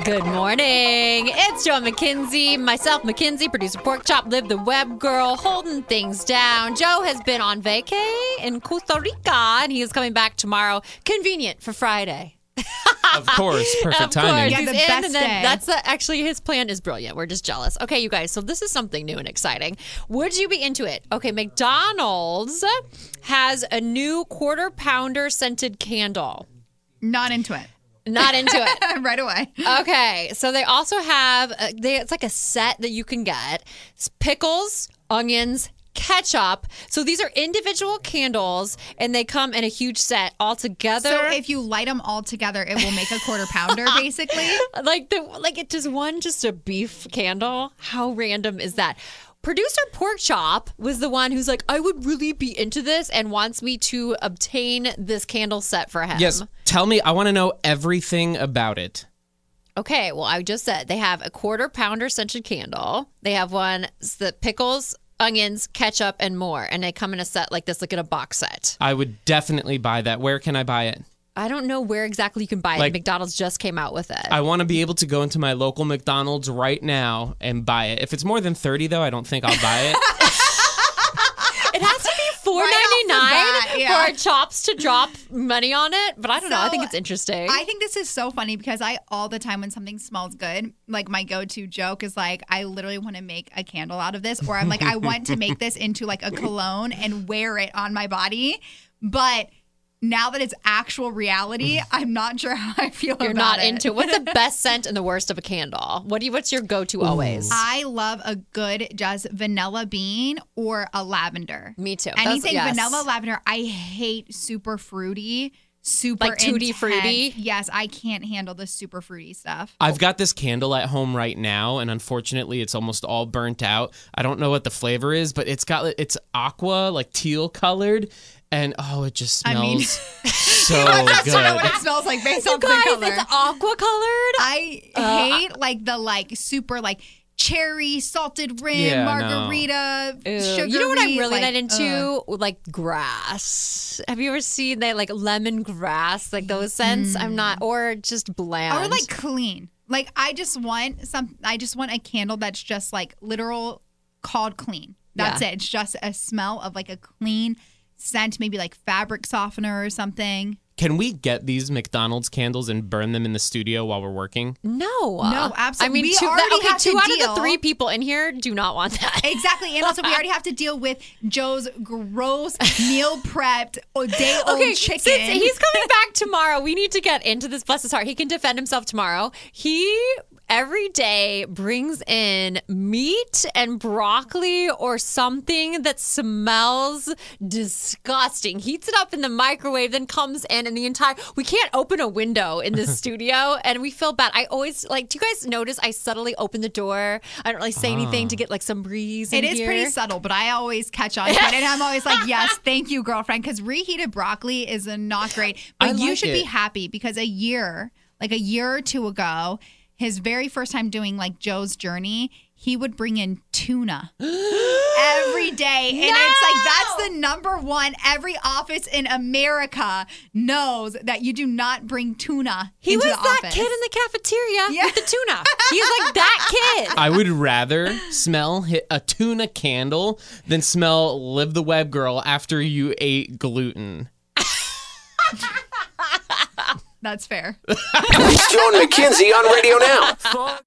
Good morning. It's Joe McKenzie, myself, McKenzie, producer Pork Chop, Liv the Web Girl, holding things down. Joe has been on vacay in Costa Rica, and he is coming back tomorrow. Convenient for Friday. Of course, perfect timing. He's the in, best and then day. that's actually his plan is brilliant. We're just jealous. Okay, you guys. So this is something new and exciting. Would you be into it? Okay, McDonald's has a new quarter pounder scented candle. Not into it. Not into it. Right away. Okay, so they also have it's like a set that you can get. It's pickles, onions, ketchup. So these are individual candles, and they come in a huge set all together. So if you light them all together, it will make a quarter pounder, basically. like it just just a beef candle. How random is that? Producer Pork Chop was the one who's like, I would really be into this and wants me to obtain this candle set for him. Yes, tell me. I want to know everything about it. Okay, well, I just said they have a quarter pounder scented candle. They have one, it's the pickles, onions, ketchup, and more. And they come in a set like this, like in a box set. I would definitely buy that. Where can I buy it? I don't know where exactly you can buy it. Like, McDonald's just came out with it. I want to be able to go into my local McDonald's right now and buy it. If it's more than 30 though, I don't think I'll buy it. It has to be $4.99 for Chops to drop money on it. But I don't know. I think it's interesting. I think this is so funny because all the time when something smells good, like my go-to joke is like, I literally want to make a candle out of this. Or I'm like, I want to make this into like a cologne and wear it on my body. But now that it's actual reality, I'm not sure how I feel You're about not it. into it. What's the best scent and the worst of a candle? What's your go-to always? I love a good just vanilla bean or a lavender. Me too. Anything Yes. vanilla, lavender. I hate super fruity, super Like tutti intense. frutti? Yes, I can't handle the super fruity stuff. I've got this candle at home right now, and unfortunately, it's almost all burnt out. I don't know what the flavor is, but it's aqua, like teal colored, and it just smells so I good. don't know what it smells like based on the Guys, color. it's aqua colored. I hate like the super cherry salted rim margarita. Sugary, you know what I'm really not like, into? Like grass. Have you ever seen that like lemon grass, like those scents? I'm not, or just bland. or like clean. Like I just want a candle that's just like literal called clean. That's it. It's just a smell of like a clean scent, maybe like fabric softener or something. Can we get these McDonald's candles and burn them in the studio while we're working? No, absolutely. I mean, We two already have to out of deal. the 3 people in here do not want that. Exactly. And also, we already have to deal with Joe's gross meal prepped day-old chicken. Since he's coming back tomorrow, we need to get into this. Bless his heart. He can defend himself tomorrow. He every day brings in meat and broccoli or something that smells disgusting. Heats it up in the microwave, then comes in, and we can't open a window in this studio, and we feel bad. I always do you guys notice I subtly open the door? I don't really say anything to get like some breeze in It is here. pretty subtle, but I always catch on to it. And I'm always like, yes, thank you, girlfriend, because reheated broccoli is not great. But you should be happy because a year or two ago, his very first time doing like Joe's journey, he would bring in tuna every day. And it's like, that's the number one. Every office in America knows that you do not bring tuna He into was the that office. kid in the cafeteria with the tuna. He's like that kid. I would rather smell a tuna candle than smell Liv the Web Girl after you ate gluten. That's fair. It's Joe and McKenzie on Radio Now.